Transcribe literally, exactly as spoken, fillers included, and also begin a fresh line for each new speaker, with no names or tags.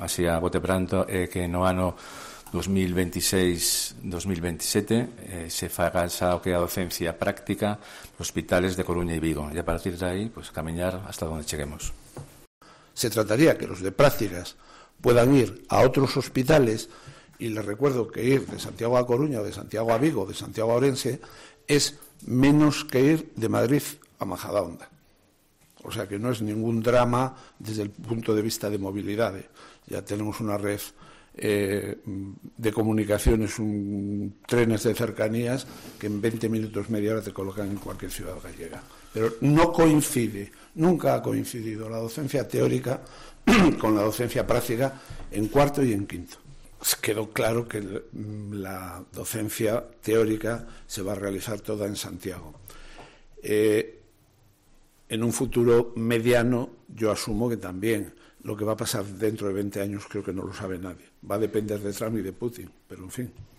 así a bote pronto, é que no ano dos mil veintiséis dos mil veintisiete eh, se faga xa o que é a docencia práctica nos hospitales de Coruña e Vigo, e a partir de aí pues, camiñar hasta donde cheguemos.
Se trataría que los de prácticas puedan ir a otros hospitales, y les recuerdo que ir de Santiago a Coruña, de Santiago a Vigo, de Santiago a Ourense, es menos que ir de Madrid a Majadahonda. O sea que no es ningún drama desde el punto de vista de movilidad. Ya tenemos una red eh, de comunicaciones, un, trenes de cercanías que en veinte minutos, media hora te colocan en cualquier ciudad gallega. Pero no coincide, nunca ha coincidido la docencia teórica con la docencia práctica en cuarto y en quinto. Pues quedó claro que la docencia teórica se va a realizar toda en Santiago. Eh, en un futuro mediano yo asumo que también lo que va a pasar dentro de veinte años creo que no lo sabe nadie. Va a depender de Trump y de Putin, pero en fin.